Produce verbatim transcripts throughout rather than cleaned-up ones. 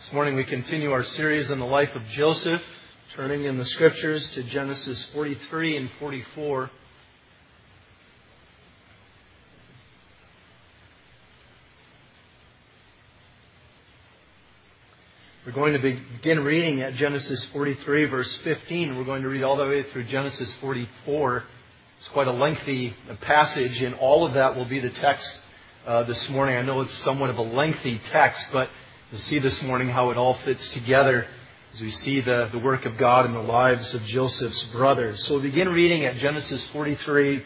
This morning we continue our series on the life of Joseph, turning in the Scriptures to Genesis forty-three and forty-four. We're going to begin reading at Genesis forty-three, verse fifteen. We're going to read all the way through Genesis forty-four. It's quite a lengthy passage, and all of that will be the text uh, this morning. I know it's somewhat of a lengthy text, but you'll see this morning how it all fits together as we see the, the work of God in the lives of Joseph's brothers. So we'll begin reading at Genesis forty-three,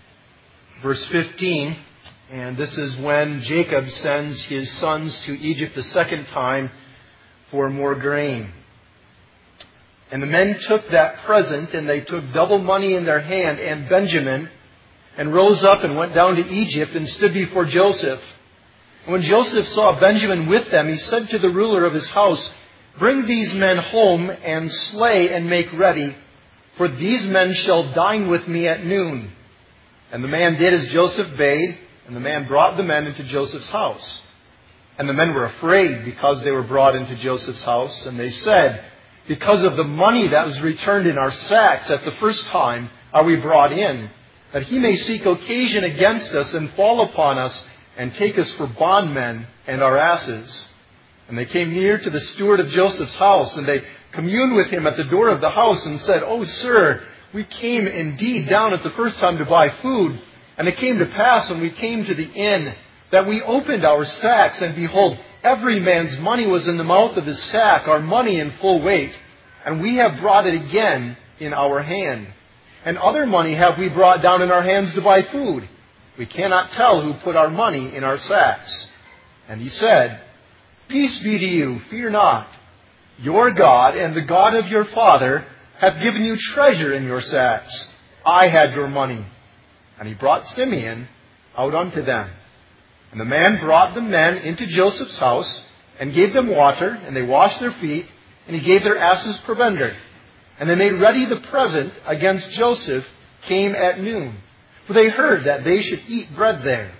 verse fifteen. And this is when Jacob sends his sons to Egypt the second time for more grain. And the men took that present, and they took double money in their hand and Benjamin, and rose up and went down to Egypt and stood before Joseph. And when Joseph saw Benjamin with them, he said to the ruler of his house, "Bring these men home and slay and make ready, for these men shall dine with me at noon." And the man did as Joseph bade, and the man brought the men into Joseph's house. And the men were afraid because they were brought into Joseph's house, and they said, "Because of the money that was returned in our sacks at the first time are we brought in, that he may seek occasion against us and fall upon us and take us for bondmen and our asses." And they came near to the steward of Joseph's house, and they communed with him at the door of the house and said, "O sir, we came indeed down at the first time to buy food. And it came to pass when we came to the inn that we opened our sacks, and behold, every man's money was in the mouth of his sack, our money in full weight. And we have brought it again in our hand. And other money have we brought down in our hands to buy food. We cannot tell who put our money in our sacks." And he said, "Peace be to you, fear not. Your God and the God of your father have given you treasure in your sacks. I had your money." And he brought Simeon out unto them. And the man brought the men into Joseph's house, and gave them water, and they washed their feet, and he gave their asses provender. And they made ready the present against Joseph came at noon. For they heard that they should eat bread there.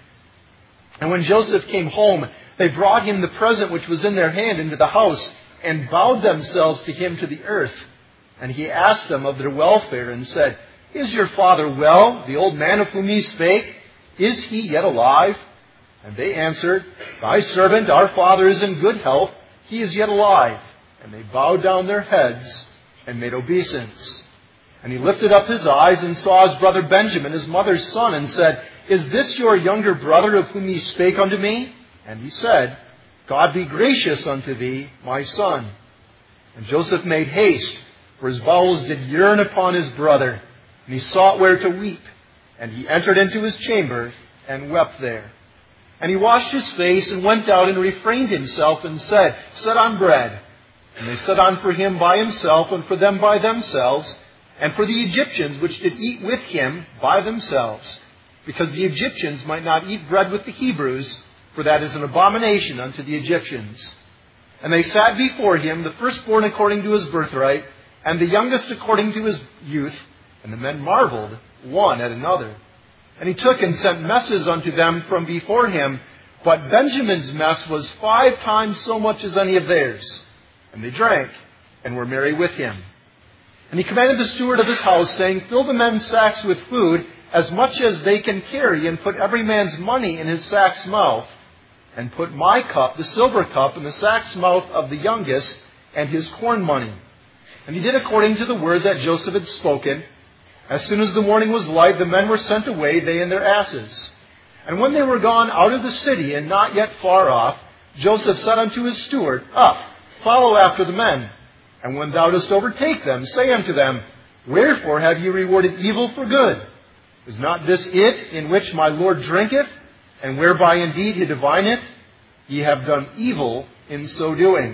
And when Joseph came home, they brought him the present which was in their hand into the house, and bowed themselves to him to the earth. And he asked them of their welfare, and said, "Is your father well, the old man of whom ye spake? Is he yet alive?" And they answered, "Thy servant, our father, is in good health. He is yet alive." And they bowed down their heads and made obeisance. And he lifted up his eyes and saw his brother Benjamin, his mother's son, and said, "Is this your younger brother of whom ye spake unto me?" And he said, "God be gracious unto thee, my son." And Joseph made haste, for his bowels did yearn upon his brother, and he sought where to weep. And he entered into his chamber and wept there. And he washed his face and went out and refrained himself and said, "Set on bread." And they set on for him by himself, and for them by themselves, and for the Egyptians which did eat with him by themselves, because the Egyptians might not eat bread with the Hebrews, for that is an abomination unto the Egyptians. And they sat before him, the firstborn according to his birthright, and the youngest according to his youth. And the men marveled one at another. And he took and sent messes unto them from before him, but Benjamin's mess was five times so much as any of theirs. And they drank, and were merry with him. And he commanded the steward of his house, saying, "Fill the men's sacks with food, as much as they can carry, and put every man's money in his sack's mouth. And put my cup, the silver cup, in the sack's mouth of the youngest, and his corn money." And he did according to the word that Joseph had spoken. As soon as the morning was light, the men were sent away, they and their asses. And when they were gone out of the city, and not yet far off, Joseph said unto his steward, "Up, follow after the men. And when thou dost overtake them, say unto them, Wherefore have ye rewarded evil for good? Is not this it in which my Lord drinketh, and whereby indeed he divineth? Ye have done evil in so doing."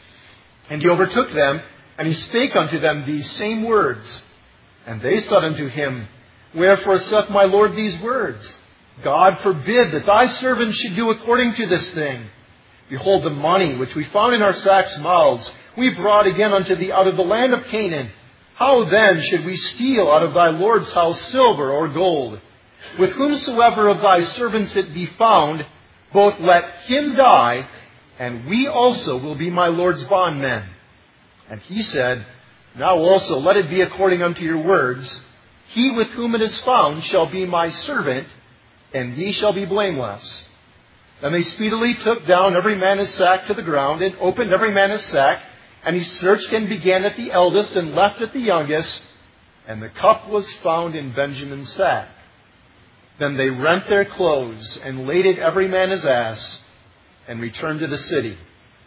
And he overtook them, and he spake unto them these same words. And they said unto him, "Wherefore saith my Lord these words? God forbid that thy servants should do according to this thing. Behold, the money which we found in our sacks' mouths we brought again unto thee out of the land of Canaan. How then should we steal out of thy Lord's house silver or gold? With whomsoever of thy servants it be found, both let him die, and we also will be my Lord's bondmen. And he said, Now also let it be according unto your words. He with whom it is found shall be my servant, and ye shall be blameless. Then they speedily took down every man his sack to the ground, and opened every man his sack, and he searched and began at the eldest, and left at the youngest, and the cup was found in Benjamin's sack. Then they rent their clothes, and laded every man his ass, and returned to the city.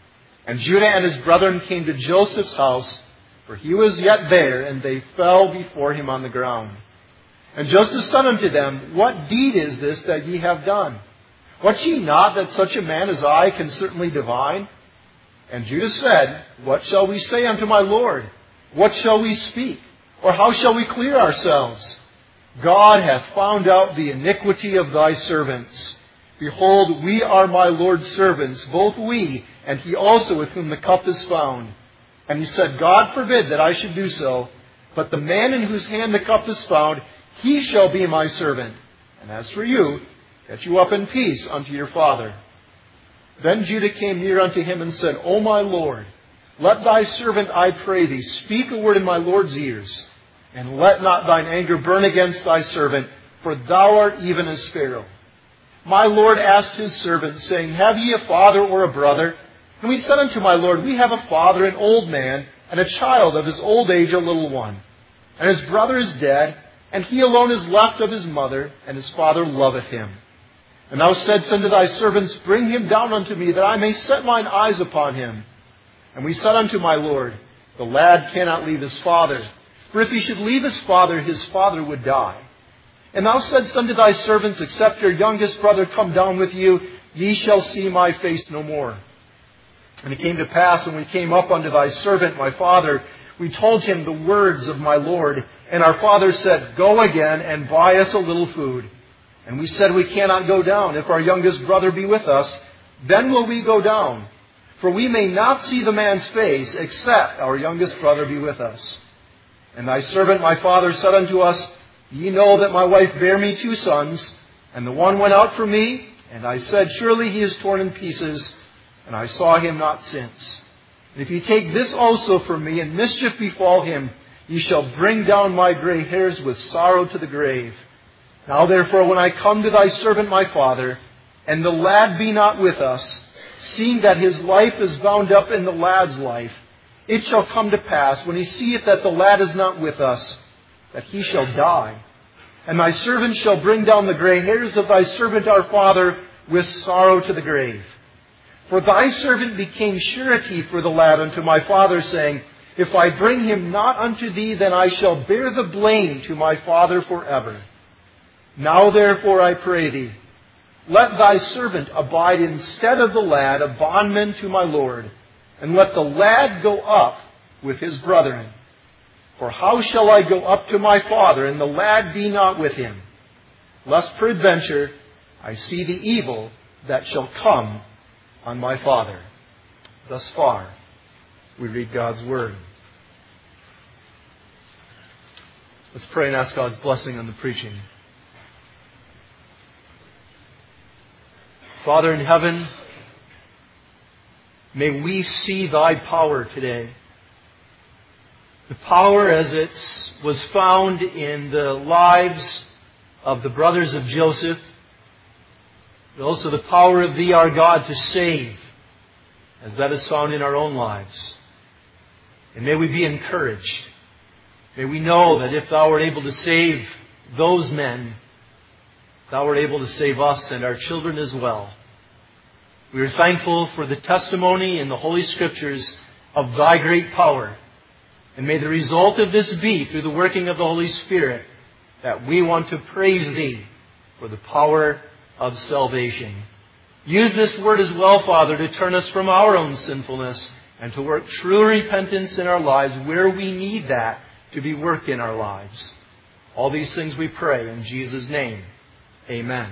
And Judah and his brethren came to Joseph's house, for he was yet there, and they fell before him on the ground. And Joseph said unto them, What deed is this that ye have done? Wot ye not that such a man as I can certainly divine? And Judah said, What shall we say unto my Lord? What shall we speak? Or how shall we clear ourselves? God hath found out the iniquity of thy servants. Behold, we are my Lord's servants, both we, and he also with whom the cup is found. And he said, God forbid that I should do so, but the man in whose hand the cup is found, he shall be my servant. And as for you, get you up in peace unto your father. Then Judah came near unto him and said, O my Lord, let thy servant, I pray thee, speak a word in my Lord's ears, and let not thine anger burn against thy servant, for thou art even as Pharaoh. My Lord asked his servant, saying, Have ye a father or a brother? And we said unto my Lord, We have a father, an old man, and a child of his old age, a little one. And his brother is dead, and he alone is left of his mother, and his father loveth him. And thou saidst unto thy servants, Bring him down unto me, that I may set mine eyes upon him. And we said unto my Lord, The lad cannot leave his father, for if he should leave his father, his father would die. And thou saidst unto thy servants, Except your youngest brother come down with you, ye shall see my face no more. And it came to pass, when we came up unto thy servant, my father, we told him the words of my Lord. And our father said, Go again, and buy us a little food. And we said, We cannot go down. If our youngest brother be with us, then will we go down. For we may not see the man's face, except our youngest brother be with us. And thy servant, my father, said unto us, Ye know that my wife bare me two sons, and the one went out from me, and I said, Surely he is torn in pieces, and I saw him not since. And if ye take this also from me, and mischief befall him, ye shall bring down my gray hairs with sorrow to the grave. Now therefore, when I come to thy servant my father, and the lad be not with us, seeing that his life is bound up in the lad's life, it shall come to pass, when he seeth that the lad is not with us, that he shall die. And thy servant shall bring down the gray hairs of thy servant our father with sorrow to the grave. For thy servant became surety for the lad unto my father, saying, If I bring him not unto thee, then I shall bear the blame to my father forever. Now therefore I pray thee, let thy servant abide instead of the lad, a bondman to my Lord, and let the lad go up with his brethren. For how shall I go up to my father, and the lad be not with him? Lest peradventure I see the evil that shall come on my father. Thus far, we read God's word. Let's pray and ask God's blessing on the preaching. Father in heaven, may we see thy power today. The power as it was found in the lives of the brothers of Joseph, but also the power of thee, our God, to save, as that is found in our own lives. And may we be encouraged. May we know that if thou art able to save those men, thou art able to save us and our children as well. We are thankful for the testimony in the Holy Scriptures of thy great power. And may the result of this be, through the working of the Holy Spirit, that we want to praise thee for the power of salvation. Use this word as well, Father, to turn us from our own sinfulness and to work true repentance in our lives where we need that to be worked in our lives. All these things we pray in Jesus' name. Amen.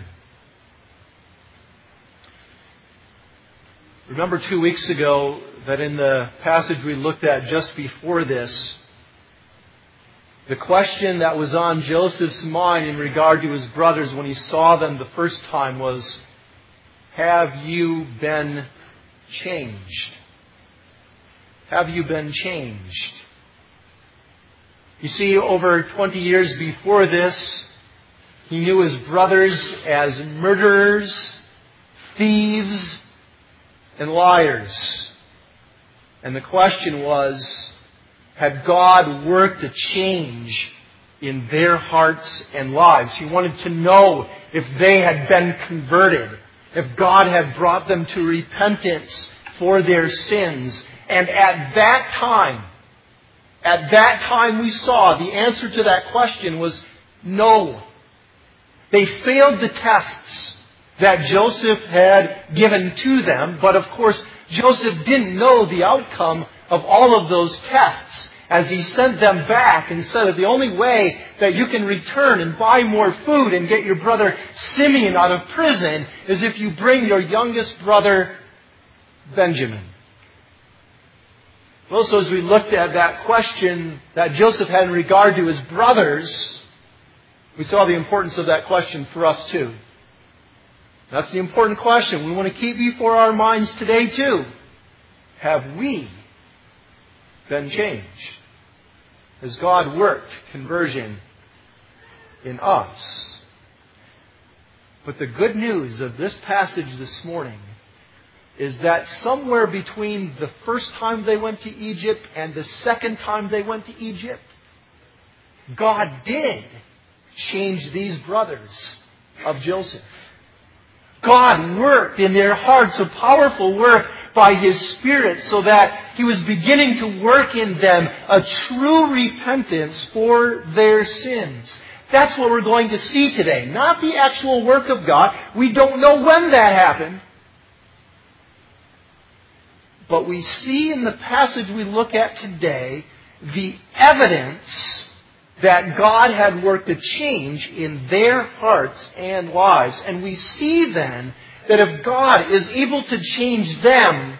Remember two weeks ago that in the passage we looked at just before this, the question that was on Joseph's mind in regard to his brothers when he saw them the first time was, have you been changed? Have you been changed? You see, over twenty years before this, he knew his brothers as murderers, thieves, and liars. And the question was, had God worked a change in their hearts and lives? He wanted to know if they had been converted, if God had brought them to repentance for their sins. And at that time, at that time we saw the answer to that question was no. They failed the tests that Joseph had given to them, but of course Joseph didn't know the outcome of all of those tests as he sent them back and said that the only way that you can return and buy more food and get your brother Simeon out of prison is if you bring your youngest brother Benjamin. Also, as we looked at that question that Joseph had in regard to his brothers, we saw the importance of that question for us too. That's the important question we want to keep before our minds today too. Have we been changed? Has God worked conversion in us? But the good news of this passage this morning is that somewhere between the first time they went to Egypt and the second time they went to Egypt, God did change these brothers of Joseph. God worked in their hearts a powerful work by His Spirit so that He was beginning to work in them a true repentance for their sins. That's what we're going to see today. Not the actual work of God. We don't know when that happened. But we see in the passage we look at today the evidence that God had worked a change in their hearts and lives. And we see then that if God is able to change them,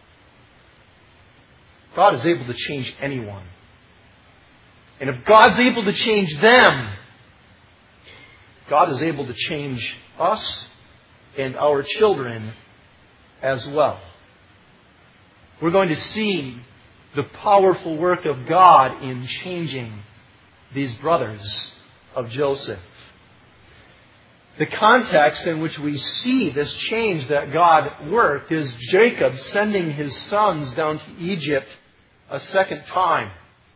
God is able to change anyone. And if God's able to change them, God is able to change us and our children as well. We're going to see the powerful work of God in changing these brothers of Joseph. The context in which we see this change that God worked is Jacob sending his sons down to Egypt a second time.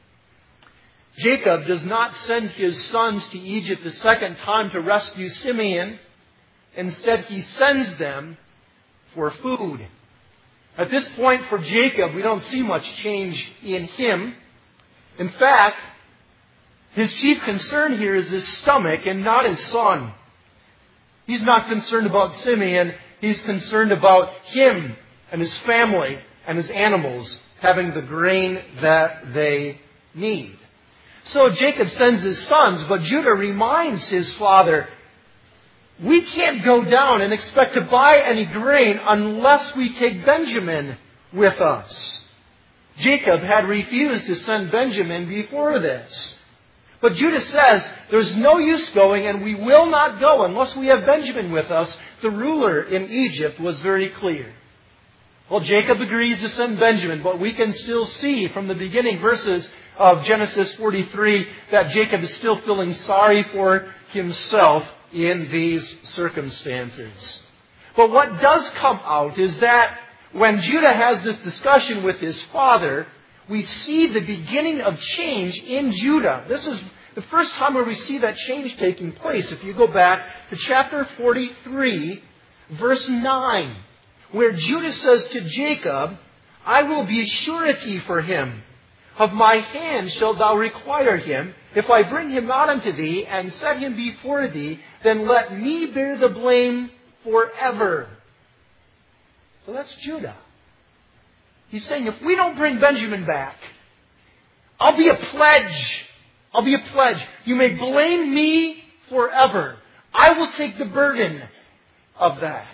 Jacob does not send his sons to Egypt a second time to rescue Simeon. Instead, he sends them for food. At this point for Jacob, we don't see much change in him. In fact, his chief concern here is his stomach and not his son. He's not concerned about Simeon. He's concerned about him and his family and his animals having the grain that they need. So Jacob sends his sons, but Judah reminds his father, we can't go down and expect to buy any grain unless we take Benjamin with us. Jacob had refused to send Benjamin before this. But Judah says, there's no use going and we will not go unless we have Benjamin with us. The ruler in Egypt was very clear. Well, Jacob agrees to send Benjamin, but we can still see from the beginning verses of Genesis forty-three that Jacob is still feeling sorry for himself in these circumstances. But what does come out is that when Judah has this discussion with his father, we see the beginning of change in Judah. This is the first time where we see that change taking place. If you go back to chapter forty-three, verse nine, where Judah says to Jacob, I will be a surety for him. Of my hand shalt thou require him. If I bring him not unto thee and set him before thee, then let me bear the blame forever. So that's Judah. He's saying, if we don't bring Benjamin back, I'll be a pledge. I'll be a pledge. You may blame me forever. I will take the burden of that.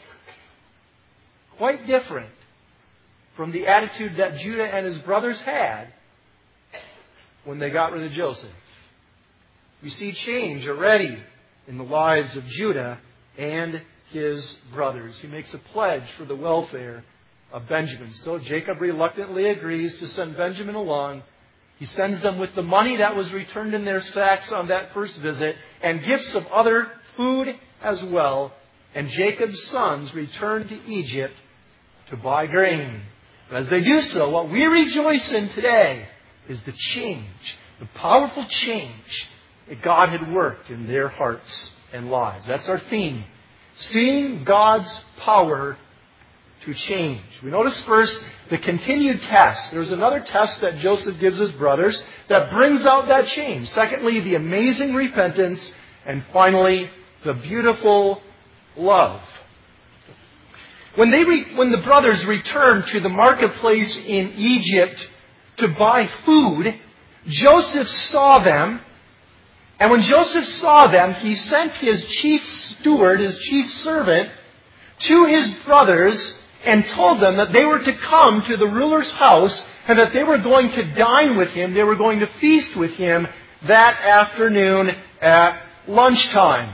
Quite different from the attitude that Judah and his brothers had when they got rid of Joseph. We see change already in the lives of Judah and his brothers. He makes a pledge for the welfare of Benjamin. So Jacob reluctantly agrees to send Benjamin along. He sends them with the money that was returned in their sacks on that first visit and gifts of other food as well. And Jacob's sons return to Egypt to buy grain. But as they do so, what we rejoice in today is the change, the powerful change that God had worked in their hearts and lives. That's our theme. Seeing God's power to change. We notice first the continued test. There's another test that Joseph gives his brothers that brings out that change. Secondly, the amazing repentance. And finally, the beautiful love. When they re- when the brothers returned to the marketplace in Egypt to buy food, Joseph saw them. And when Joseph saw them, he sent his chief steward, his chief servant, to his brothers and told them that they were to come to the ruler's house and that they were going to dine with him. They were going to feast with him that afternoon at lunchtime.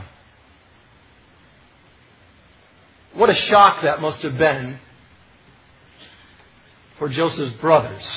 What a shock that must have been for Joseph's brothers.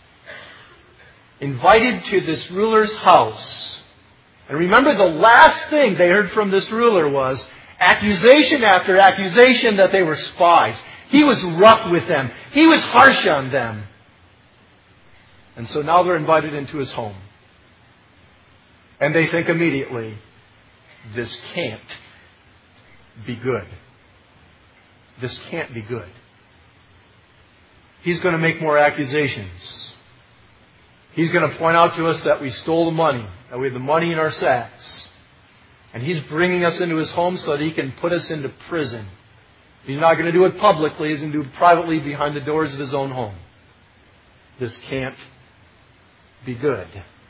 Invited to this ruler's house. And remember, the last thing they heard from this ruler was accusation after accusation that they were spies. He was rough with them. He was harsh on them. And so now they're invited into his home. And they think immediately, this can't be good. This can't be good. He's going to make more accusations. He's going to point out to us that we stole the money, that we have the money in our sacks. And he's bringing us into his home so that he can put us into prison. He's not going to do it publicly. He's going to do it privately behind the doors of his own home. This can't be good.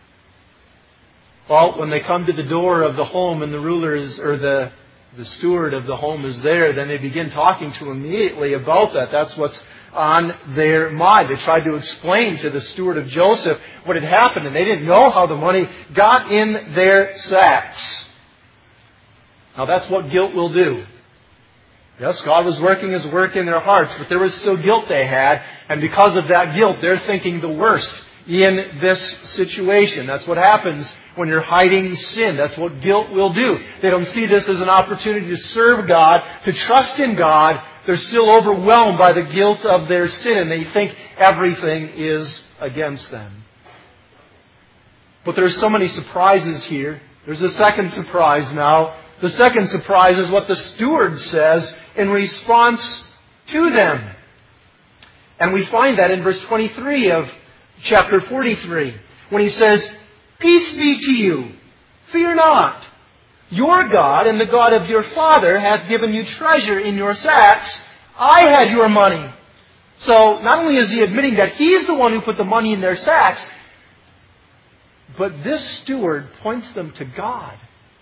Well, when they come to the door of the home and the ruler is, or the, the steward of the home is there, then they begin talking to him immediately about that. That's what's on their mind. They tried to explain to the steward of Joseph what had happened, and they didn't know how the money got in their sacks. Now that's what guilt will do. Yes, God was working His work in their hearts, but there was still guilt they had, and because of that guilt, they're thinking the worst in this situation. That's what happens when you're hiding sin. That's what guilt will do. They don't see this as an opportunity to serve God, to trust in God. They're still overwhelmed by the guilt of their sin, and they think everything is against them. But there's so many surprises here. There's a second surprise now. The second surprise is what the steward says in response to them. And we find that in verse twenty-three of chapter forty-three, when he says, "Peace be to you, fear not. Your God and the God of your father hath given you treasure in your sacks. I had your money." So not only is he admitting that he's the one who put the money in their sacks, but this steward points them to God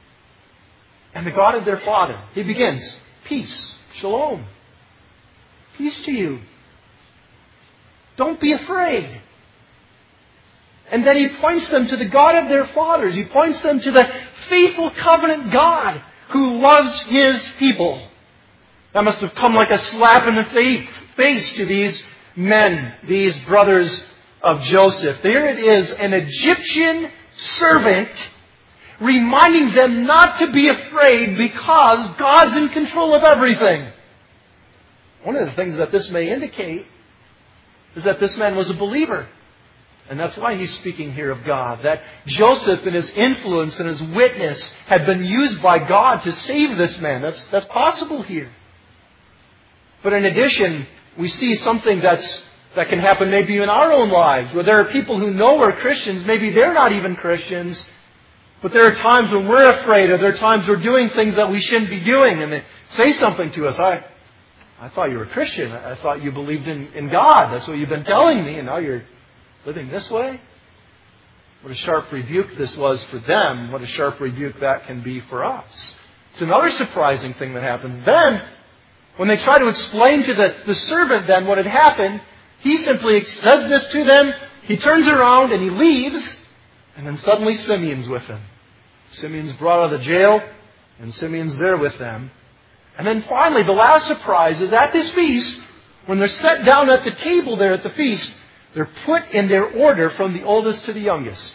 and the God of their father. He begins, "Peace, shalom, peace to you. Don't be afraid." And then he points them to the God of their fathers. He points them to the faithful covenant God who loves His people. That must have come like a slap in the face to these men, these brothers of Joseph. There it is, an Egyptian servant reminding them not to be afraid because God's in control of everything. One of the things that this may indicate is that this man was a believer. And that's why he's speaking here of God. That Joseph and his influence and his witness had been used by God to save this man. That's, that's possible here. But in addition, we see something that's, that can happen maybe in our own lives, where there are people who know we're Christians. Maybe they're not even Christians. But there are times when we're afraid, or there are times we're doing things that we shouldn't be doing. And they say something to us. I, I thought you were a Christian. I thought you believed in, in God. That's what you've been telling me. And now you're living this way? What a sharp rebuke this was for them. What a sharp rebuke that can be for us. It's another surprising thing that happens. Then, when they try to explain to the, the servant then what had happened, he simply says this to them. He turns around and he leaves. And then suddenly Simeon's with him. Simeon's brought out of the jail. And Simeon's there with them. And then finally, the last surprise is at this feast, When they're set down at the table there at the feast, they're put in their order from the oldest to the youngest.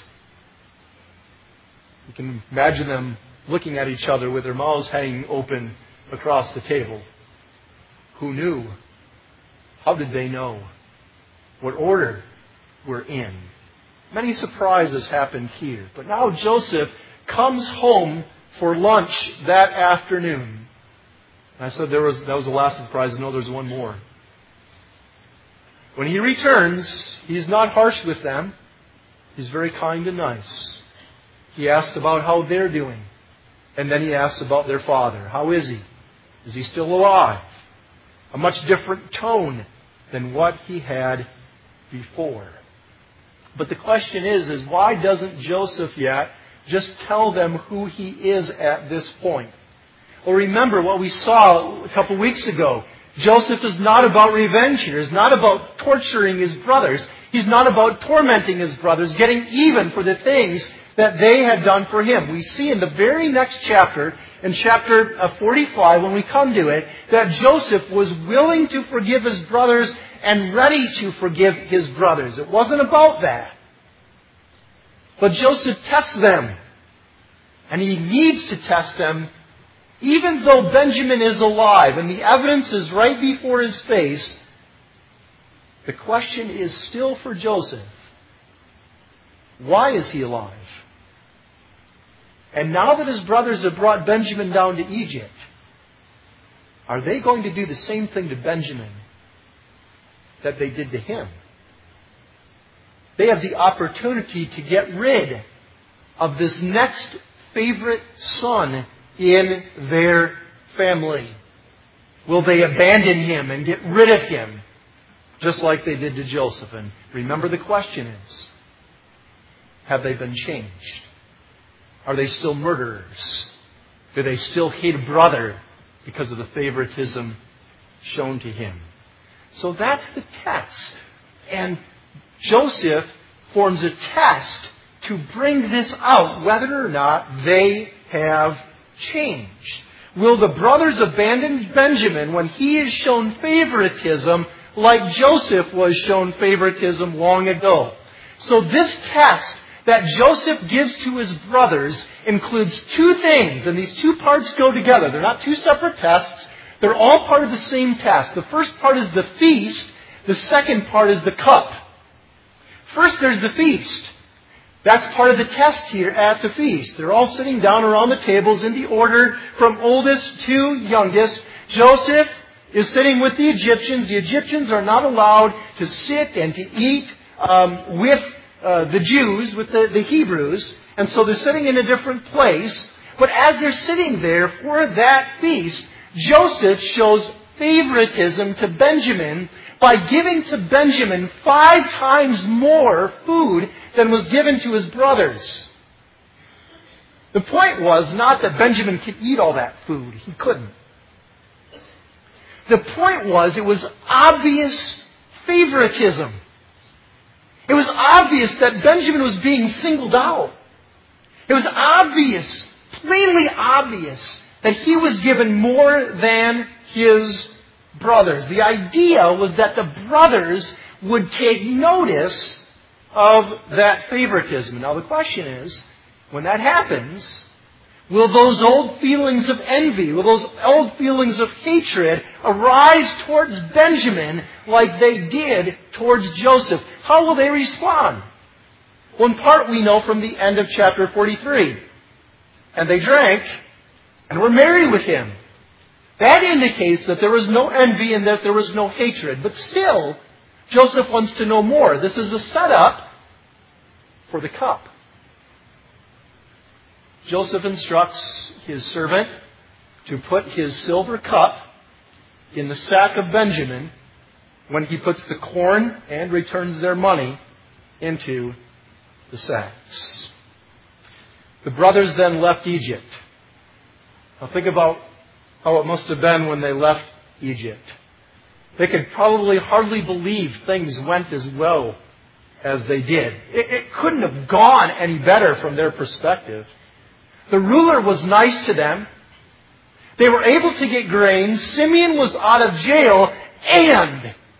You can imagine them looking at each other with their mouths hanging open across the table. Who knew? How did they know? What order we're in? Many surprises happened here. But now Joseph comes home for lunch that afternoon. And I said there was that was the last surprise. No, there's one more. When he returns, he's not harsh with them. He's very kind and nice. He asks about how they're doing. And then he asks about their father. How is he? Is he still alive? A much different tone than what he had before. But the question is, is why doesn't Joseph yet just tell them who he is at this point? Well, remember what we saw a couple weeks ago. Joseph is not about revenge here. He's not about torturing his brothers. He's not about tormenting his brothers, getting even for the things that they had done for him. We see in the very next chapter, in chapter forty-five, when we come to it, that Joseph was willing to forgive his brothers and ready to forgive his brothers. It wasn't about that. But Joseph tests them. And he needs to test them even though Benjamin is alive and the evidence is right before his face. The question is still for Joseph. Why is he alive? And now that his brothers have brought Benjamin down to Egypt, are they going to do the same thing to Benjamin that they did to him? They have the opportunity to get rid of this next favorite son in their family. Will they abandon him and get rid of him just like they did to Joseph? And remember, the question is, have they been changed? Are they still murderers? Do they still hate a brother because of the favoritism shown to him? So that's the test. And Joseph forms a test to bring this out, whether or not they have changed. Will the brothers abandon Benjamin when he is shown favoritism like Joseph was shown favoritism long ago? So this test that Joseph gives to his brothers includes two things, and these two parts go together. They're not two separate tests. They're all part of the same test. The first part is the feast. The second part is the cup. First, there's the feast. That's part of the test here at the feast. They're all sitting down around the tables in the order from oldest to youngest. Joseph is sitting with the Egyptians. The Egyptians are not allowed to sit and to eat um, with uh, the Jews, with the, the Hebrews. And so they're sitting in a different place. But as they're sitting there for that feast, Joseph shows favoritism to Benjamin by giving to Benjamin five times more food than was given to his brothers. The point was not that Benjamin could eat all that food. He couldn't. The point was it was obvious favoritism. It was obvious that Benjamin was being singled out. It was obvious, plainly obvious, that he was given more than his brothers. The idea was that the brothers would take notice of that favoritism. Now the question is, when that happens, will those old feelings of envy, will those old feelings of hatred arise towards Benjamin like they did towards Joseph? How will they respond? Well, in part we know from the end of chapter forty-three. And they drank and were merry with him. That indicates that there was no envy and that there was no hatred. But still, Joseph wants to know more. This is a setup for the cup. Joseph instructs his servant to put his silver cup in the sack of Benjamin when he puts the corn and returns their money into the sacks. The brothers then left Egypt. Now think about how it must have been when they left Egypt. They could probably hardly believe things went as well as they did. It, it couldn't have gone any better from their perspective. The ruler was nice to them. They were able to get grain. Simeon was out of jail. And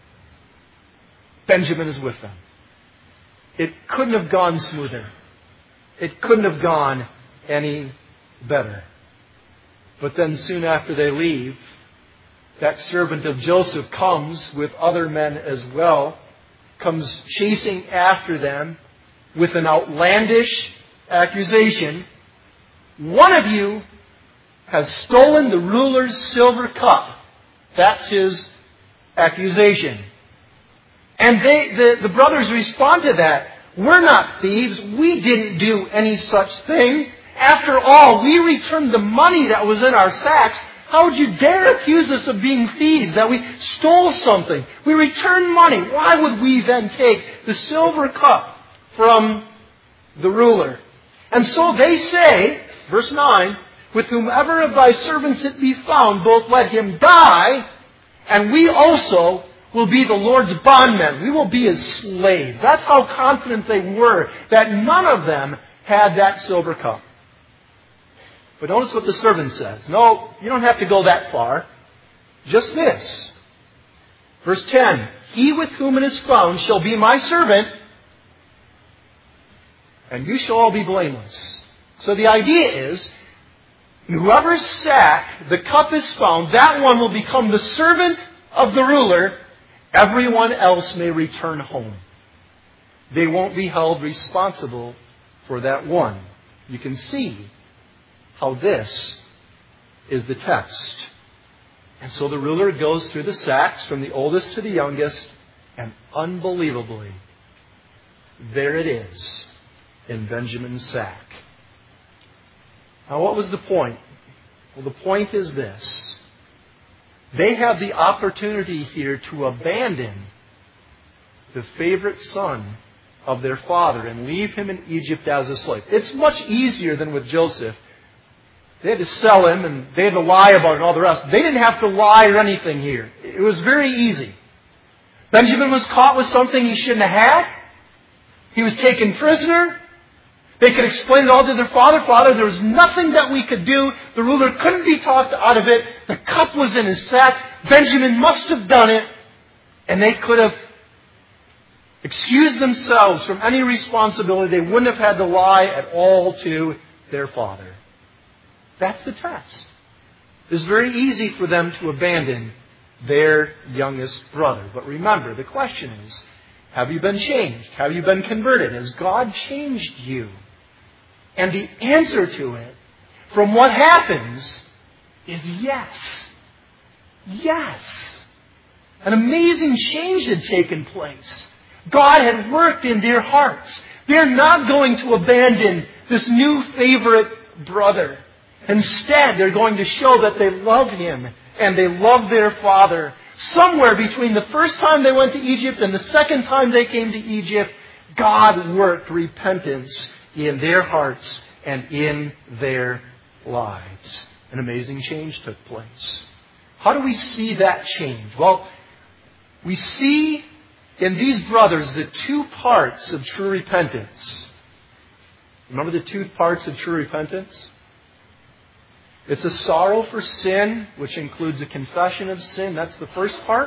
Benjamin is with them. It couldn't have gone smoother. It couldn't have gone any better. But then soon after they leave, that servant of Joseph comes with other men as well, comes chasing after them with an outlandish accusation. One of you has stolen the ruler's silver cup. That's his accusation. And they, the, the brothers respond to that. We're not thieves. We didn't do any such thing. After all, we returned the money that was in our sacks. How would you dare accuse us of being thieves, that we stole something? We returned money. Why would we then take the silver cup from the ruler? And so they say, verse nine, with whomever of thy servants it be found, both let him die, and we also will be the Lord's bondmen. We will be his slaves. That's how confident they were that none of them had that silver cup. But notice what the servant says. No, you don't have to go that far. Just this. Verse ten. He with whom it is found shall be my servant, and you shall all be blameless. So the idea is, in whoever's sack the cup is found, that one will become the servant of the ruler. Everyone else may return home. They won't be held responsible for that one. You can see how this is the text. And so the ruler goes through the sacks from the oldest to the youngest, and unbelievably, there it is in Benjamin's sack. Now, what was the point? Well, the point is this. They have the opportunity here to abandon the favorite son of their father and leave him in Egypt as a slave. It's much easier than with Joseph. They had to sell him and they had to lie about it and all the rest. They didn't have to lie or anything here. It was very easy. Benjamin was caught with something he shouldn't have had. He was taken prisoner. They could explain it all to their father. Father, there was nothing that we could do. The ruler couldn't be talked out of it. The cup was in his sack. Benjamin must have done it. And they could have excused themselves from any responsibility. They wouldn't have had to lie at all to their father. That's the test. It's very easy for them to abandon their youngest brother. But remember, the question is, have you been changed? Have you been converted? Has God changed you? And the answer to it, from what happens, is yes. Yes. An amazing change had taken place. God had worked in their hearts. They're not going to abandon this new favorite brother. Instead, they're going to show that they love him and they love their father. Somewhere between the first time they went to Egypt and the second time they came to Egypt, God worked repentance in their hearts and in their lives. An amazing change took place. How do we see that change? Well, we see in these brothers the two parts of true repentance. Remember the two parts of true repentance? It's a sorrow for sin, which includes a confession of sin. That's the first part.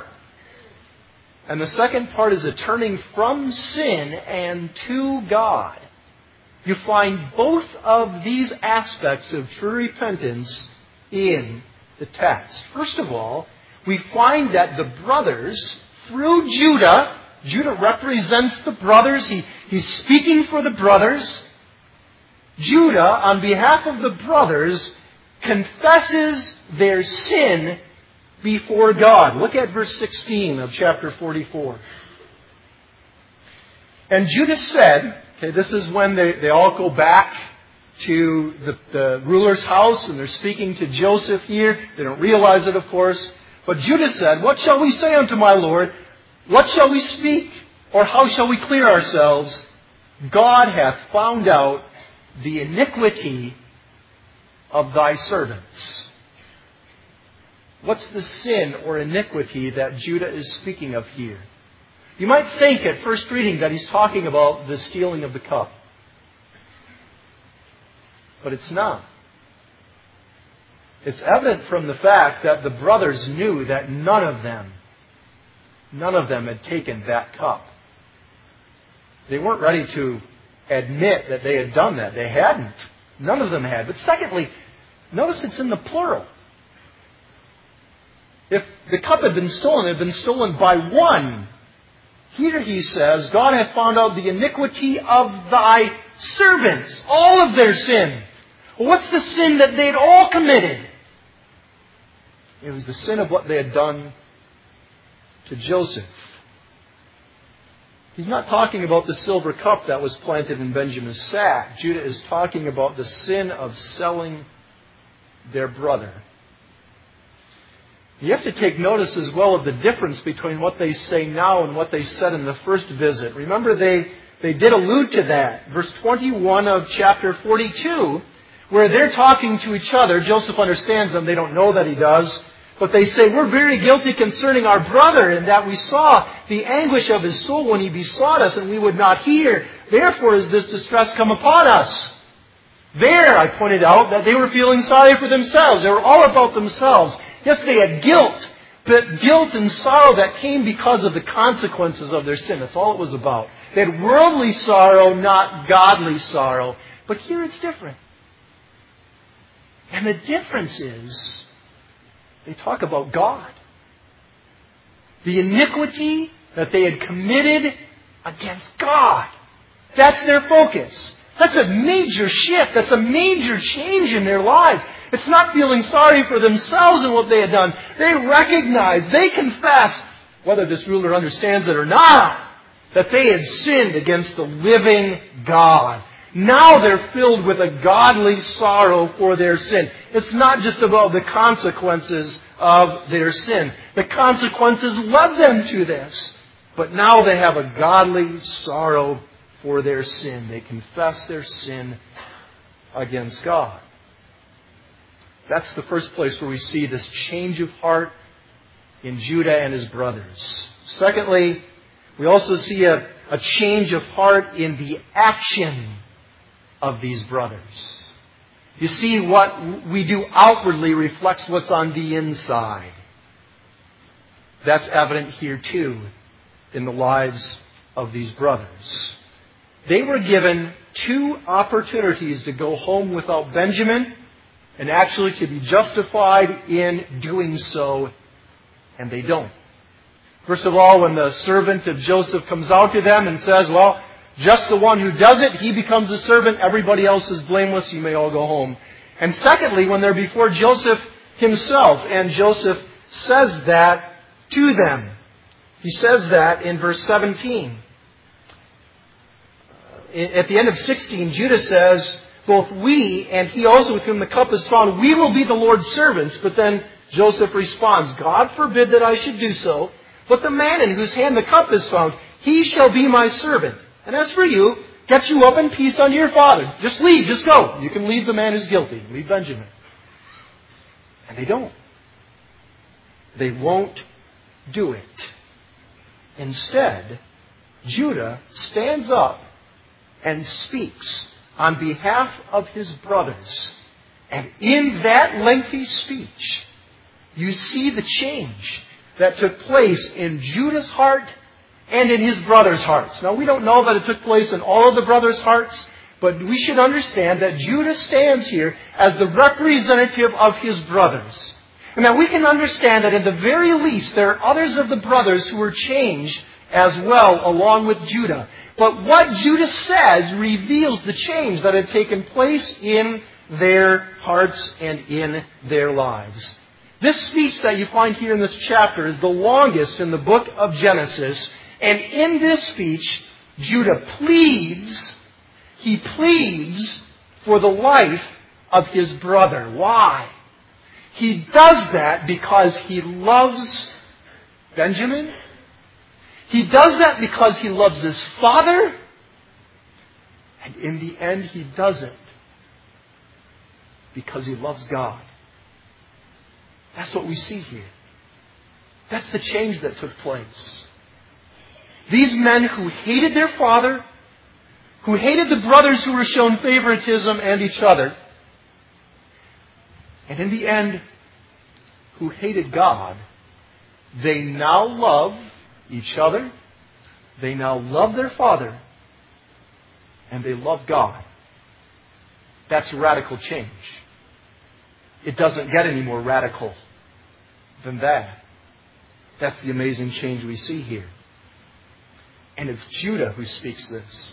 And the second part is a turning from sin and to God. You find both of these aspects of true repentance in the text. First of all, we find that the brothers, through Judah, Judah represents the brothers. He, he's speaking for the brothers. Judah, on behalf of the brothers, confesses their sin before God. Look at verse sixteen of chapter forty-four. And Judah said, okay, this is when they, they all go back to the, the ruler's house and they're speaking to Joseph here. They don't realize it, of course. But Judah said, what shall we say unto my Lord? What shall we speak? Or how shall we clear ourselves? God hath found out the iniquity of thy servants. What's the sin or iniquity that Judah is speaking of here? You might think at first reading that he's talking about the stealing of the cup. But it's not. It's evident from the fact that the brothers knew that none of them none of them had taken that cup. They weren't ready to admit that they had done that. They hadn't. None of them had. But secondly, notice it's in the plural. If the cup had been stolen, it had been stolen by one. Here he says, God hath found out the iniquity of thy servants, all of their sin. Well, what's the sin that they'd all committed? It was the sin of what they had done to Joseph. He's not talking about the silver cup that was planted in Benjamin's sack. Judah is talking about the sin of selling their brother. You have to take notice as well of the difference between what they say now and what they said in the first visit. Remember, they, they did allude to that. Verse twenty-one of chapter forty-two, where they're talking to each other. Joseph understands them. They don't know that he does. But they say, we're very guilty concerning our brother, in that we saw the anguish of his soul when he besought us, and we would not hear. Therefore is this distress come upon us. There, I pointed out, that they were feeling sorry for themselves. They were all about themselves. Yes, they had guilt, but guilt and sorrow that came because of the consequences of their sin. That's all it was about. They had worldly sorrow, not godly sorrow. But here it's different. And the difference is, they talk about God. The iniquity that they had committed against God. That's their focus. That's a major shift. That's a major change in their lives. It's not feeling sorry for themselves and what they had done. They recognize, they confess, whether this ruler understands it or not, that they had sinned against the living God. Now they're filled with a godly sorrow for their sin. It's not just about the consequences of their sin. The consequences led them to this. But now they have a godly sorrow for their sin. They confess their sin against God. That's the first place where we see this change of heart in Judah and his brothers. Secondly, we also see a, a change of heart in the action of these brothers. You see, what we do outwardly reflects what's on the inside. That's evident here too in the lives of these brothers. They were given two opportunities to go home without Benjamin and actually to be justified in doing so, and they don't. First of all, when the servant of Joseph comes out to them and says, well, just the one who does it, he becomes a servant. Everybody else is blameless. You may all go home. And secondly, when they're before Joseph himself, and Joseph says that to them. He says that in verse seventeen. At the end of sixteen, Judah says, both we and he also with whom the cup is found, we will be the Lord's servants. But then Joseph responds, God forbid that I should do so. But the man in whose hand the cup is found, he shall be my servant. And as for you, get you up in peace unto your father. Just leave, just go. You can leave the man who's guilty. Leave Benjamin. And they don't. They won't do it. Instead, Judah stands up and speaks on behalf of his brothers. And in that lengthy speech, you see the change that took place in Judah's heart and in his brothers' hearts. Now, we don't know that it took place in all of the brothers' hearts, but we should understand that Judah stands here as the representative of his brothers. And that we can understand that at the very least, there are others of the brothers who were changed as well, along with Judah. But what Judah says reveals the change that had taken place in their hearts and in their lives. This speech that you find here in this chapter is the longest in the book of Genesis. And in this speech, Judah pleads, he pleads for the life of his brother. Why? He does that because he loves Benjamin. He does that because he loves his father. And in the end, he does it because he loves God. That's what we see here. That's the change that took place. These men who hated their father, who hated the brothers who were shown favoritism and each other, and in the end, who hated God, they now love each other. They now love their father. And they love God. That's radical change. It doesn't get any more radical than that. That's the amazing change we see here. And it's Judah who speaks this.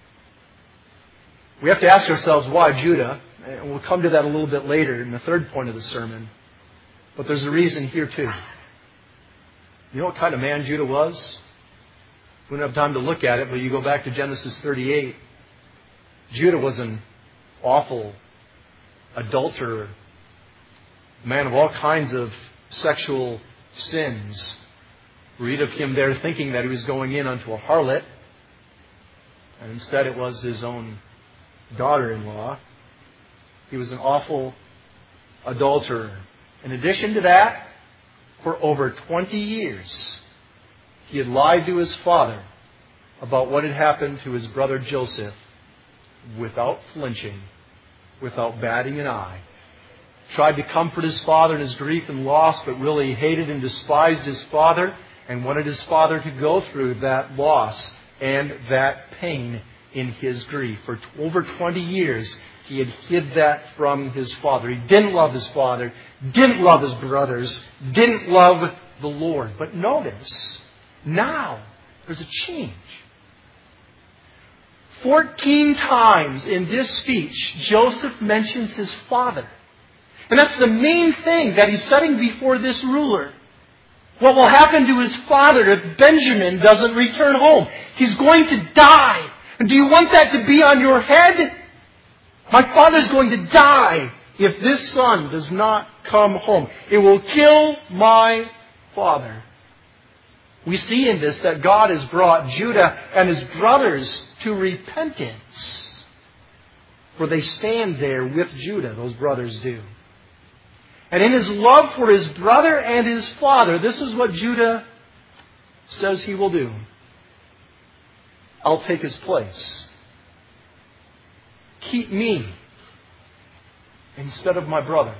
We have to ask ourselves, why Judah? And we'll come to that a little bit later in the third point of the sermon. But there's a reason here too. You know what kind of man Judah was? We don't have time to look at it, but you go back to Genesis thirty-eight. Judah was an awful adulterer, man of all kinds of sexual sins. Read of him there thinking that he was going in unto a harlot, and instead it was his own daughter-in-law. He was an awful adulterer. In addition to that, for over twenty years, he had lied to his father about what had happened to his brother Joseph without flinching, without batting an eye. Tried to comfort his father in his grief and loss, but really hated and despised his father and wanted his father to go through that loss and that pain in his grief. For over twenty years, he had hid that from his father. He didn't love his father, didn't love his brothers, didn't love the Lord. But notice, now there's a change. Fourteen times in this speech, Joseph mentions his father. And that's the main thing that he's setting before this ruler. What will happen to his father if Benjamin doesn't return home? He's going to die. And do you want that to be on your head? My father's going to die if this son does not come home. It will kill my father. We see in this that God has brought Judah and his brothers to repentance. For they stand there with Judah, those brothers do. And in his love for his brother and his father, this is what Judah says he will do. I'll take his place. Keep me instead of my brother.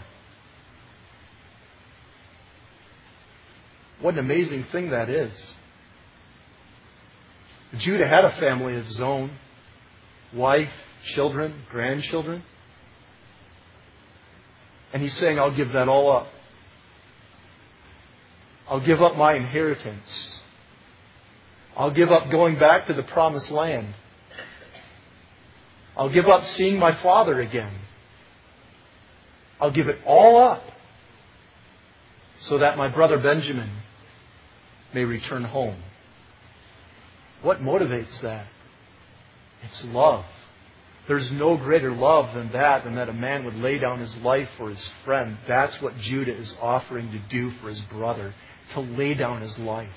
What an amazing thing that is. Judah had a family of his own. Wife, children, grandchildren. And he's saying, I'll give that all up. I'll give up my inheritance. I'll give up going back to the promised land. I'll give up seeing my father again. I'll give it all up so that my brother Benjamin may return home. What motivates that? It's love. There's no greater love than that, than that a man would lay down his life for his friend. That's what Judah is offering to do for his brother, to lay down his life.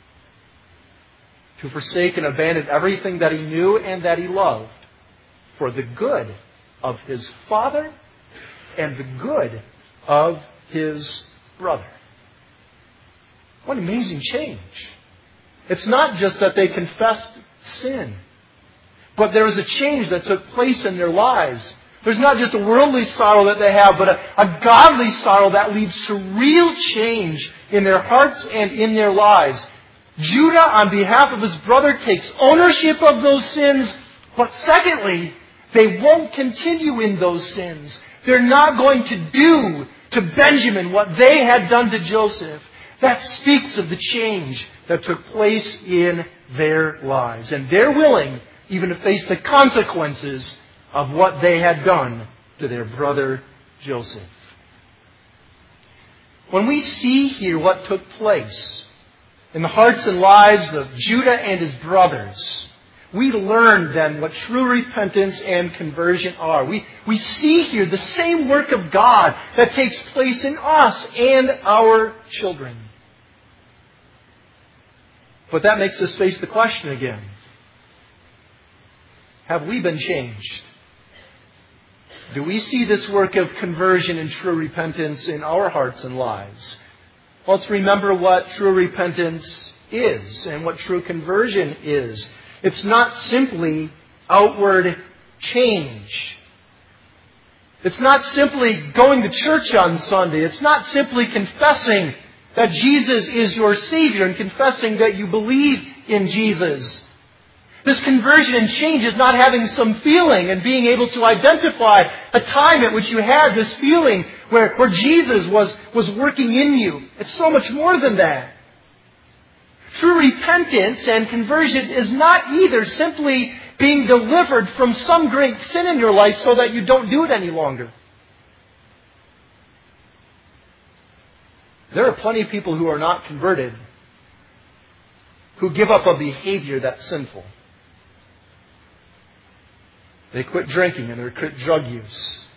To forsake and abandon everything that he knew and that he loved for the good of his father and the good of his brother. What an amazing change. It's not just that they confessed sin, but there was a change that took place in their lives. There's not just a worldly sorrow that they have, but a, a godly sorrow that leads to real change in their hearts and in their lives. Judah, on behalf of his brother, takes ownership of those sins, but secondly, they won't continue in those sins. They're not going to do to Benjamin what they had done to Joseph. That speaks of the change that took place in their lives. And they're willing even to face the consequences of what they had done to their brother Joseph. When we see here what took place in the hearts and lives of Judah and his brothers, we learn then what true repentance and conversion are. We, we see here the same work of God that takes place in us and our children. But that makes us face the question again. Have we been changed? Do we see this work of conversion and true repentance in our hearts and lives? Well, let's remember what true repentance is and what true conversion is. It's not simply outward change. It's not simply going to church on Sunday. It's not simply confessing that Jesus is your Savior and confessing that you believe in Jesus. This conversion and change is not having some feeling and being able to identify a time at which you had this feeling where, where Jesus was, was working in you. It's so much more than that. True repentance and conversion is not either simply being delivered from some great sin in your life so that you don't do it any longer. There are plenty of people who are not converted who give up a behavior that's sinful. They quit drinking and they quit drug use.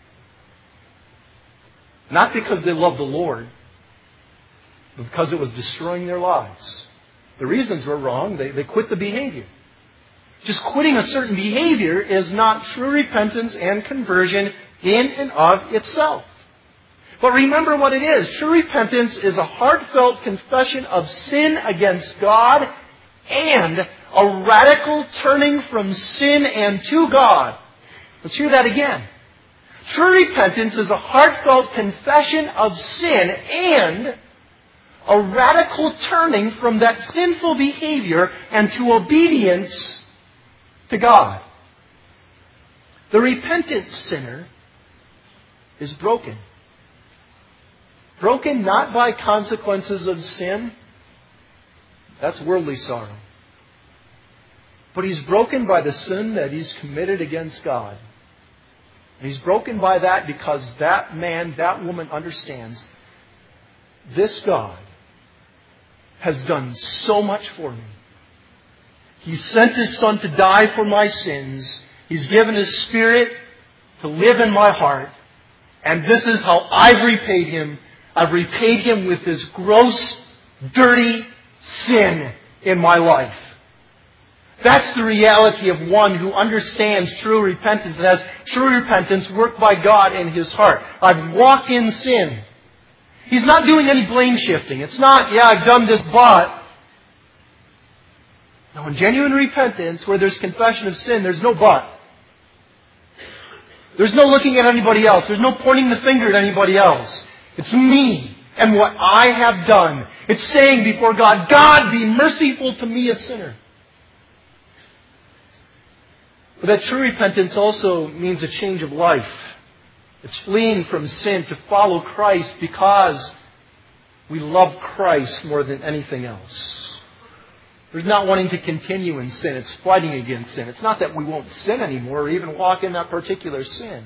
Not because they love the Lord, but because it was destroying their lives. The reasons were wrong. They, they quit the behavior. Just quitting a certain behavior is not true repentance and conversion in and of itself. But remember what it is. True repentance is a heartfelt confession of sin against God and a radical turning from sin and to God. Let's hear that again. True repentance is a heartfelt confession of sin and a radical turning from that sinful behavior and to obedience to God. The repentant sinner is broken. Broken not by consequences of sin. That's worldly sorrow. But he's broken by the sin that he's committed against God. And he's broken by that because that man, that woman understands this God has done so much for me. He sent His Son to die for my sins. He's given His Spirit to live in my heart. And this is how I've repaid Him. I've repaid Him with this gross, dirty sin in my life. That's the reality of one who understands true repentance and has true repentance worked by God in his heart. I've walked in sin. He's not doing any blame shifting. It's not, yeah, I've done this, but. Now, in genuine repentance, where there's confession of sin, there's no but. There's no looking at anybody else. There's no pointing the finger at anybody else. It's me and what I have done. It's saying before God, God, be merciful to me, a sinner. But that true repentance also means a change of life. It's fleeing from sin to follow Christ because we love Christ more than anything else. There's not wanting to continue in sin. It's fighting against sin. It's not that we won't sin anymore or even walk in that particular sin.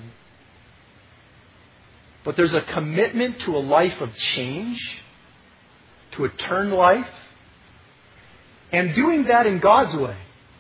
But there's a commitment to a life of change, to a turned life, and doing that in God's way.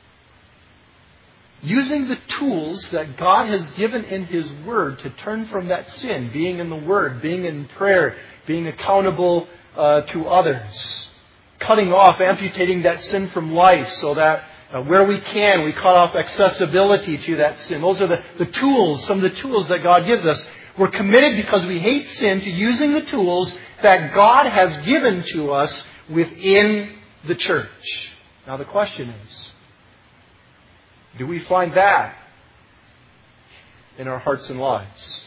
Using the tools that God has given in His Word to turn from that sin, being in the Word, being in prayer, being accountable uh, to others, cutting off, amputating that sin from life so that uh, where we can, we cut off accessibility to that sin. Those are the, the tools, some of the tools that God gives us. We're committed because we hate sin to using the tools that God has given to us within the church. Now the question is, do we find that in our hearts and lives?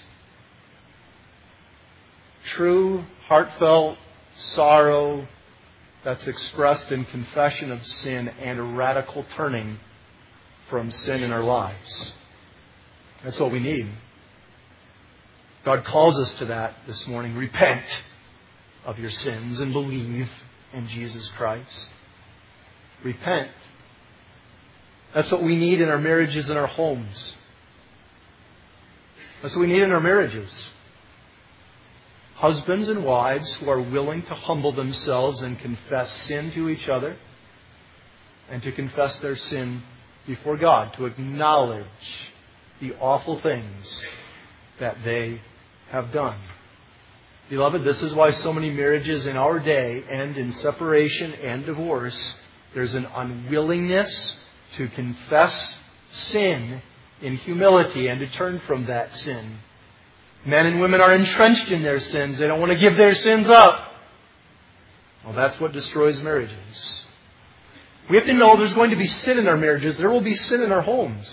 True, heartfelt sorrow that's expressed in confession of sin and a radical turning from sin in our lives. That's what we need. God calls us to that this morning. Repent of your sins and believe in Jesus Christ. Repent. That's what we need in our marriages and our homes. That's what we need in our marriages. Husbands and wives who are willing to humble themselves and confess sin to each other and to confess their sin before God, to acknowledge the awful things that they have done. Beloved, this is why so many marriages in our day end in separation and divorce. There's an unwillingness to confess sin in humility and to turn from that sin. Men and women are entrenched in their sins. They don't want to give their sins up. Well, that's what destroys marriages. We have to know there's going to be sin in our marriages. There will be sin in our homes.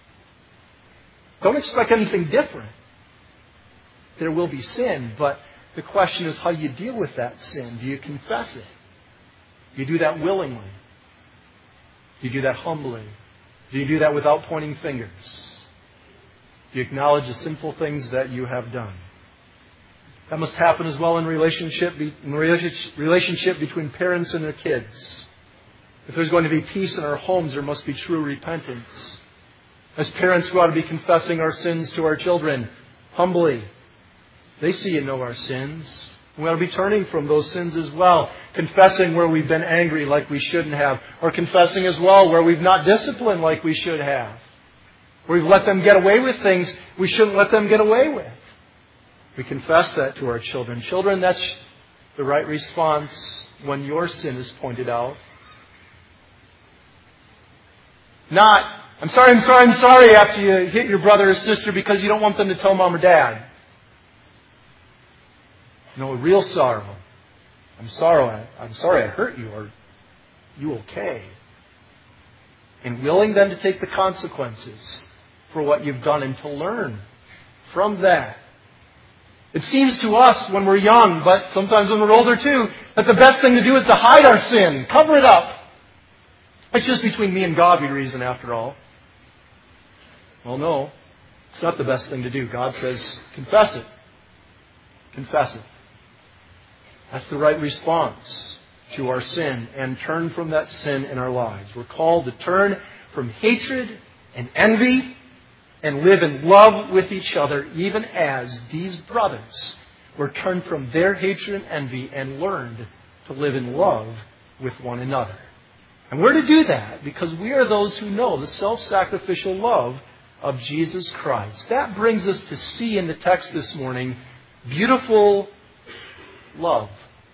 Don't expect anything different. There will be sin, but The question is how you deal with that sin. Do you confess it? Do you do that willingly? Do you do that humbly? Do you do that without pointing fingers? Do you acknowledge the sinful things that you have done? That must happen as well in relationship, in relationship between parents and their kids. If there's going to be peace in our homes, there must be true repentance. As parents, we ought to be confessing our sins to our children humbly. They see and know our sins. We ought to be turning from those sins as well. Confessing where we've been angry like we shouldn't have. Or confessing as well where we've not disciplined like we should have. Where we've let them get away with things we shouldn't let them get away with. We confess that to our children. Children, that's the right response when your sin is pointed out. Not, I'm sorry, I'm sorry, I'm sorry after you hit your brother or sister because you don't want them to tell mom or dad. No, real sorrow. I'm sorry, I'm sorry I hurt you. Are you okay? And willing then to take the consequences for what you've done and to learn from that. It seems to us when we're young, but sometimes when we're older too, that the best thing to do is to hide our sin, cover it up. It's just between me and God, we reason, after all. Well, no, it's not the best thing to do. God says, confess it. Confess it. That's the right response to our sin and turn from that sin in our lives. We're called to turn from hatred and envy and live in love with each other, even as these brothers were turned from their hatred and envy and learned to live in love with one another. And we're to do that because we are those who know the self-sacrificial love of Jesus Christ. That brings us to see in the text this morning beautiful love.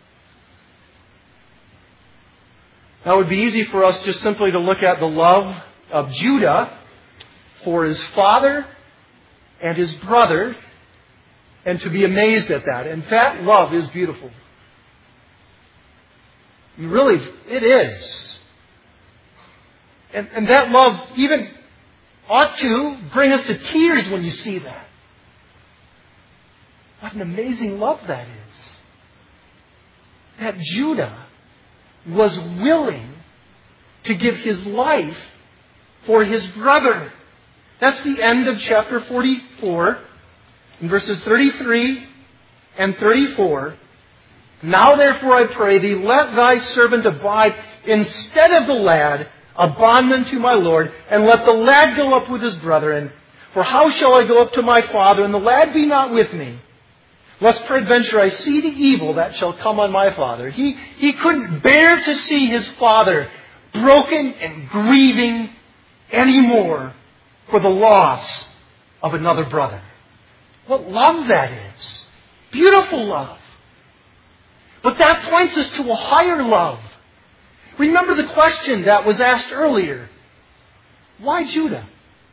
Now, it would be easy for us just simply to look at the love of Judah for his father and his brother and to be amazed at that. And that love is beautiful. Really, it is. And, and that love even ought to bring us to tears when you see that. What an amazing love that is. That Judah was willing to give his life for his brother. That's the end of chapter forty-four, in verses thirty-three and thirty-four. Now therefore I pray thee, let thy servant abide instead of the lad, a bondman to my Lord, and let the lad go up with his brethren. For how shall I go up to my father, and the lad be not with me? Lest peradventure I see the evil that shall come on my father. He, he couldn't bear to see his father broken and grieving anymore for the loss of another brother. What love that is. Beautiful love. But that points us to a higher love. Remember the question that was asked earlier. Why Judah?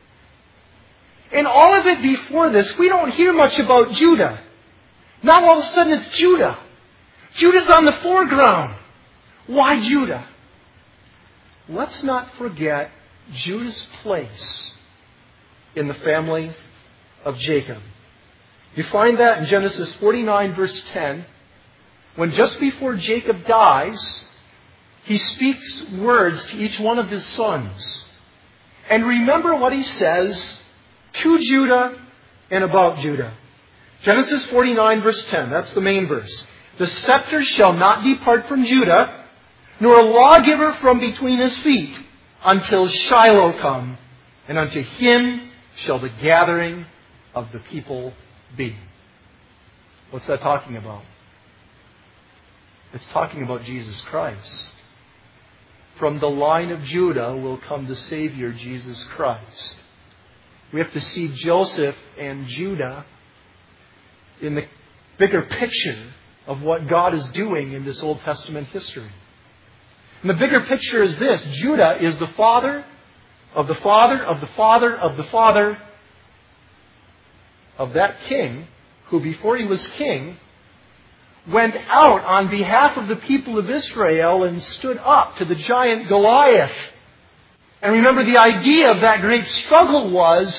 In all of it before this, we don't hear much about Judah. Now all of a sudden it's Judah. Judah's on the foreground. Why Judah? Let's not forget Judah's place in the family of Jacob. You find that in Genesis forty-nine verse ten. When just before Jacob dies, he speaks words to each one of his sons. And remember what he says to Judah and about Judah. Genesis forty-nine verse ten, that's the main verse. The scepter shall not depart from Judah, nor a lawgiver from between his feet, until Shiloh come, and unto him shall the gathering of the people be. What's that talking about? It's talking about Jesus Christ. From the line of Judah will come the Savior, Jesus Christ. We have to see Joseph and Judah in the bigger picture of what God is doing in this Old Testament history. And the bigger picture is this. Judah is the father of the father of the father of the father of that king who, before he was king, went out on behalf of the people of Israel and stood up to the giant Goliath. And remember, the idea of that great struggle was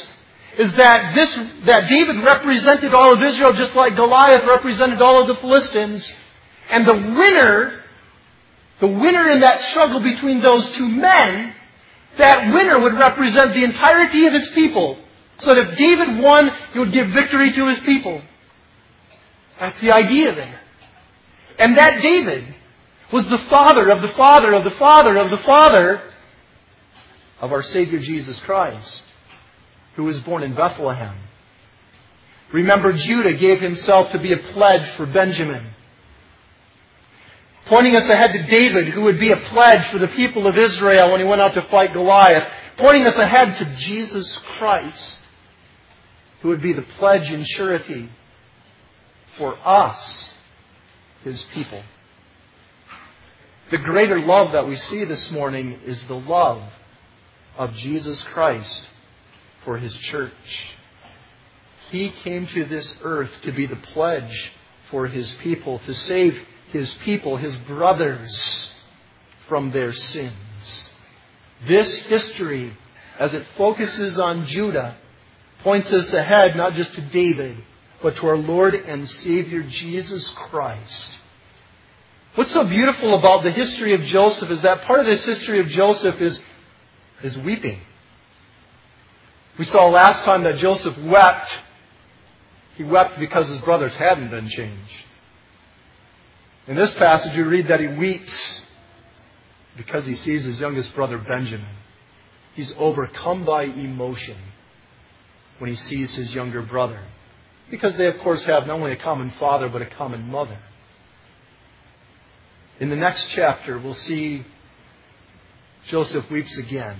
is that this that David represented all of Israel just like Goliath represented all of the Philistines. And the winner, the winner in that struggle between those two men, that winner would represent the entirety of his people. So that if David won, he would give victory to his people. That's the idea there. And that David was the father of the father of the father of the father of our Savior Jesus Christ, who was born in Bethlehem. Remember, Judah gave himself to be a pledge for Benjamin, pointing us ahead to David, who would be a pledge for the people of Israel when he went out to fight Goliath, pointing us ahead to Jesus Christ, who would be the pledge and surety for us, His people. The greater love that we see this morning is the love of Jesus Christ for His church. He came to this earth to be the pledge for His people, to save His people, His brothers, from their sins. This history, as it focuses on Judah, points us ahead not just to David, but to our Lord and Savior Jesus Christ. What's so beautiful about the history of Joseph is that part of this history of Joseph is, is weeping. We saw last time that Joseph wept. He wept because his brothers hadn't been changed. In this passage we read that he weeps because he sees his youngest brother Benjamin. He's overcome by emotion when he sees his younger brother. Because they, of course, have not only a common father, but a common mother. In the next chapter, we'll see Joseph weeps again.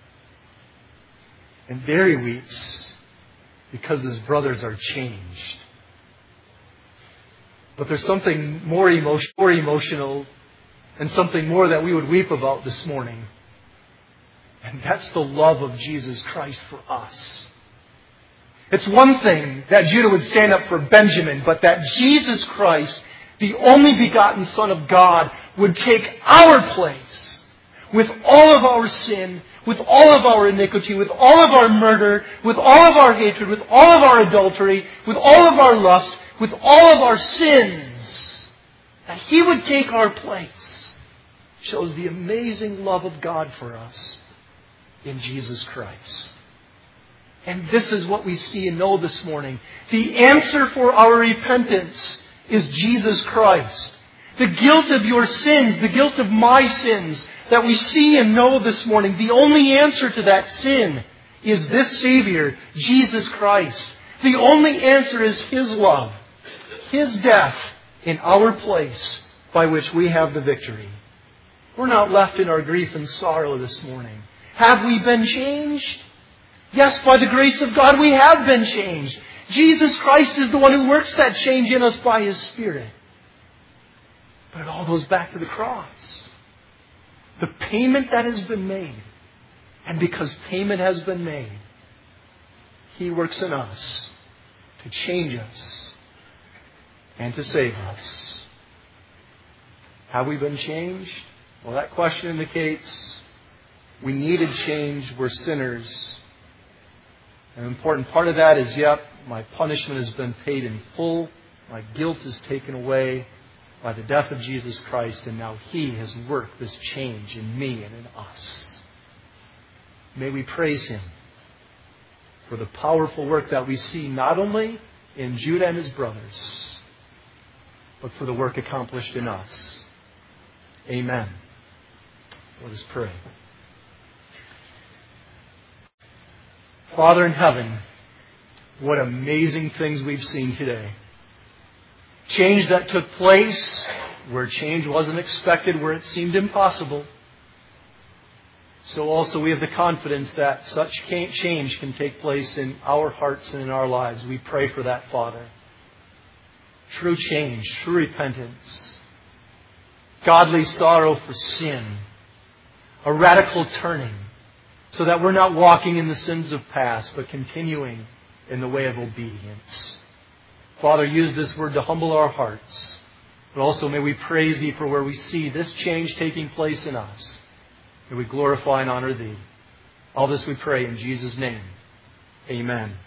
And there he weeps because his brothers are changed. But there's something more, emotion, more emotional and something more that we would weep about this morning. And that's the love of Jesus Christ for us. It's one thing that Judah would stand up for Benjamin, but that Jesus Christ, the only begotten Son of God, would take our place with all of our sin, with all of our iniquity, with all of our murder, with all of our hatred, with all of our adultery, with all of our lust, with all of our sins. That He would take our place shows the amazing love of God for us in Jesus Christ. And this is what we see and know this morning. The answer for our repentance is Jesus Christ. The guilt of your sins, the guilt of my sins that we see and know this morning, the only answer to that sin is this Savior, Jesus Christ. The only answer is His love, His death in our place by which we have the victory. We're not left in our grief and sorrow this morning. Have we been changed? Yes, by the grace of God, we have been changed. Jesus Christ is the one who works that change in us by His Spirit. But it all goes back to the cross. The payment that has been made. And because payment has been made, He works in us to change us and to save us. Have we been changed? Well, that question indicates we needed change. We're sinners. An important part of that is, yep, my punishment has been paid in full. My guilt is taken away by the death of Jesus Christ, and now He has worked this change in me and in us. May we praise Him for the powerful work that we see not only in Judah and his brothers, but for the work accomplished in us. Amen. Let us pray. Father in heaven, what amazing things we've seen today. Change that took place where change wasn't expected, where it seemed impossible. So also we have the confidence that such change can take place in our hearts and in our lives. We pray for that, Father. True change, true repentance, godly sorrow for sin, a radical turning, so that we're not walking in the sins of past, but continuing in the way of obedience. Father, use this word to humble our hearts, but also may we praise Thee for where we see this change taking place in us. May we glorify and honor Thee. All this we pray in Jesus' name. Amen.